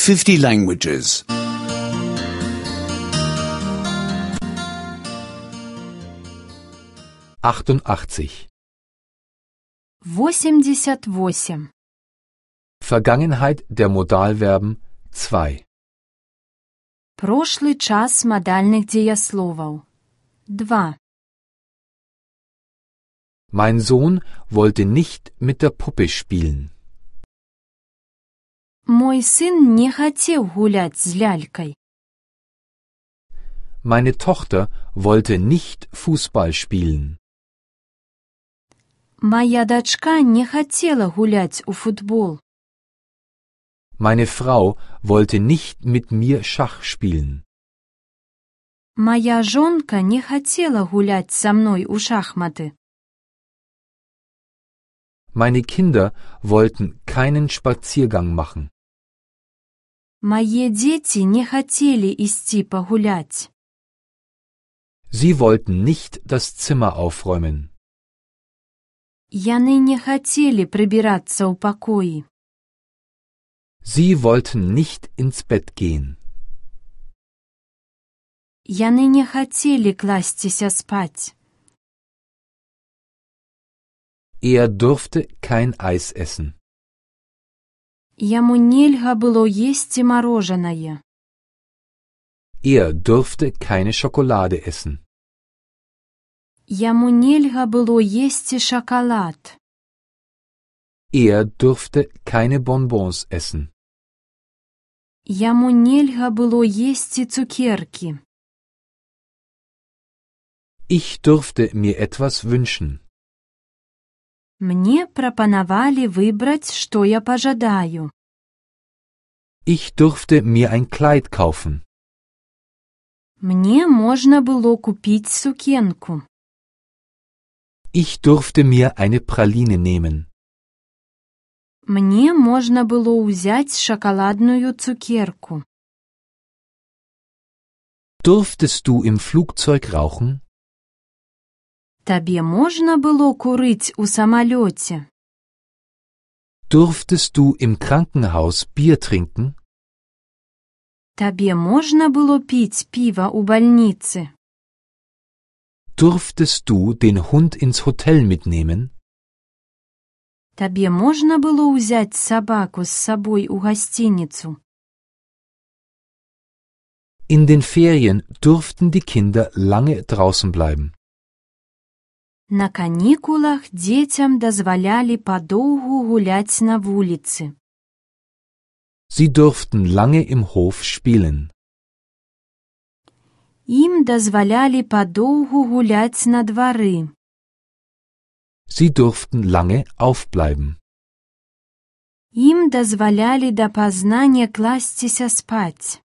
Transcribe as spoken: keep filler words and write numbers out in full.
fifty languages. achtundachtzig. восемьдесят восемь. Vergangenheit der Modalverben zwei. Прошлый час модальных деясловаў. два. Mein Sohn wollte nicht mit der Puppe spielen. Мой сын не хацеў гуляць з лялькай. Meine Tochter wollte nicht Fußball spielen. Мая дачка не хацела гуляць у футбол. Meine Frau wollte nicht mit mir Schach spielen. Мая жонка не хацела гуляць са мной у шахматы. Meine Kinder wollten keinen Spaziergang machen. Мае дзеці не хацелі ісці пагуляць. Sie wollten nicht das Zimmer aufräumen. Яны не хацелі прыбірацца ў пакоі. Sie wollten nicht ins Bett gehen. Яны не хацелі класціся спаць. Er durfte kein Eis essen. Яму нельга было есці марожанае. Er durfte keine Schokolade essen. Яму нельга было есці шакалад. Er durfte keine Bonbons essen. Яму нельга было есці цукеркі. Ich durfte mir etwas wünschen. Мне прапанавалі выбраць, што я пажадаю. Ich durfte mir ein Kleid kaufen. Мне можна было купіць сукенку. Ich durfte mir eine Praline nehmen. Мне можна было ўзяць шакаладную цукерку. Durftest du im Flugzeug rauchen? Табе можна было курыць у самалёце? Durftest du im Krankenhaus Bier trinken? Табе можна было піць піва ў бальніцы? Durftest du den Hund ins Hotel mitnehmen? Табе можна было ўзяць сабаку з сабой у гасцініцу? In den Ferien durften die Kinder lange draußen bleiben. На канікулах дзецям дазвалялі падоўгу гуляць на вуліцы. Sie durften lange im Hof spielen. Ім дазвалялі падоўгу гуляць на двары. Sie durften lange aufbleiben. Ім дазвалялі дапазна не класціся спаць.